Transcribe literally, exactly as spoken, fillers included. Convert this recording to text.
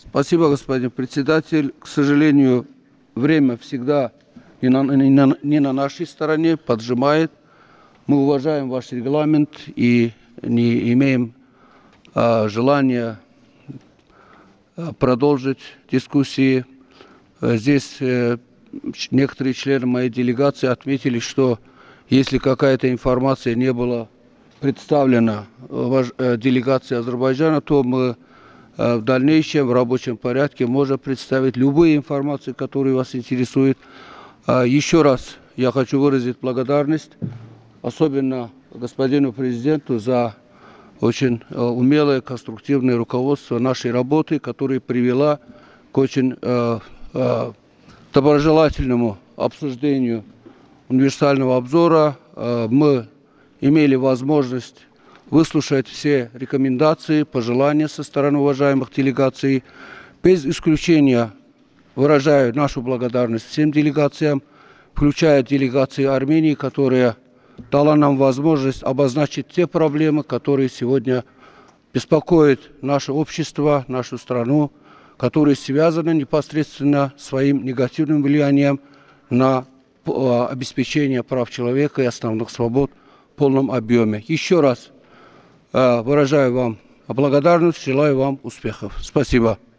Спасибо, господин председатель. К сожалению, время всегда не на, не на, не на нашей стороне, поджимает. Мы уважаем ваш регламент и не имеем а, желания а, продолжить дискуссии. А, здесь а, некоторые члены моей делегации отметили, что если какая-то информация не была представлена ваш, а, делегации Азербайджана, то мы в дальнейшем в рабочем порядке можно представить любые информации, которые вас интересуют. Еще раз я хочу выразить благодарность, особенно господину президенту, за очень умелое, конструктивное руководство нашей работы, которое привело к очень доброжелательному обсуждению универсального обзора. Мы имели возможность выслушать все рекомендации, пожелания со стороны уважаемых делегаций. Без исключения выражаю нашу благодарность всем делегациям, включая делегации Армении, которая дала нам возможность обозначить те проблемы, которые сегодня беспокоят наше общество, нашу страну, которые связаны непосредственно своим негативным влиянием на обеспечение прав человека и основных свобод в полном объеме. Еще раз выражаю вам благодарность, желаю вам успехов. Спасибо.